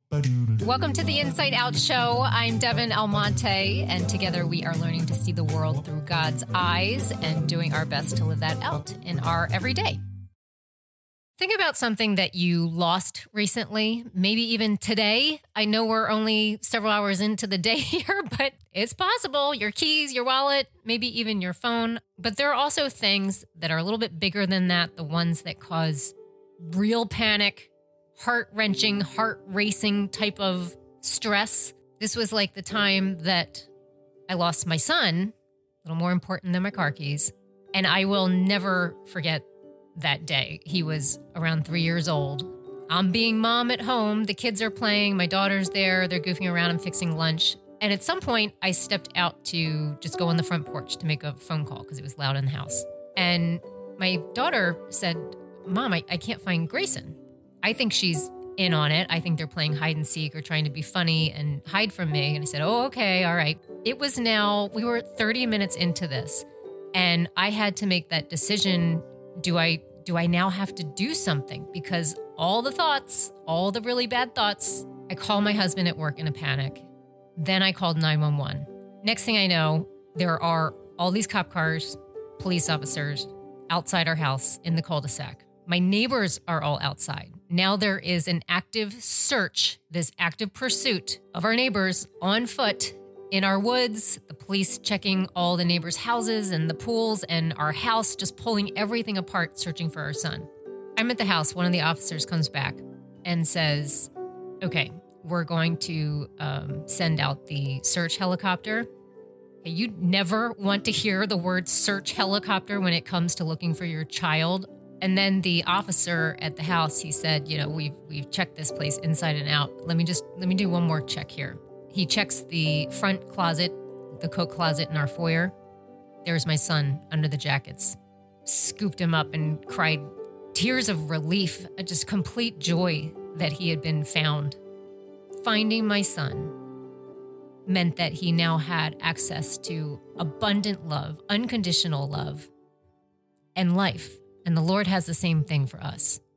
Welcome to the Inside Out Show. I'm Devin Almonte, and together we are learning to see the world through God's eyes and doing our best to live that out in our everyday. Think about something that you lost recently, maybe even today. I know we're only several hours into the day here, but it's possible. Your keys, your wallet, maybe even your phone. But there are also things that are a little bit bigger than that, the ones that cause real panic, heart-wrenching, heart-racing type of stress. This was like the time that I lost my son, a little more important than my car keys. And I will never forget that day. He was around 3 years old. I'm being mom at home. The kids are playing. My daughter's there. They're goofing around and fixing lunch. And at some point, I stepped out to just go on the front porch to make a phone call because it was loud in the house. And my daughter said, Mom, I can't find Grayson. I think she's in on it. I think they're playing hide and seek or trying to be funny and hide from me. And I said, oh, okay, all right. We were 30 minutes into this, and I had to make that decision. Do I now have to do something? Because all the really bad thoughts, I call my husband at work in a panic. Then I called 911. Next thing I know, there are all these cop cars, police officers outside our house in the cul-de-sac. My neighbors are all outside. Now there is an active search, this active pursuit of our neighbors on foot in our woods, the police checking all the neighbors' houses and the pools and our house, just pulling everything apart, searching for our son. I'm at the house. One of the officers comes back and says, okay, we're going to send out the search helicopter. Okay, you never want to hear the word search helicopter when it comes to looking for your child. And then the officer at the house, he said, we've checked this place inside and out. Let me do one more check here. He checks the front closet, the coat closet in our foyer. There's my son under the jackets. Scooped him up and cried tears of relief, just complete joy that he had been found. Finding my son meant that he now had access to abundant love, unconditional love, and life. And the Lord has the same thing for us.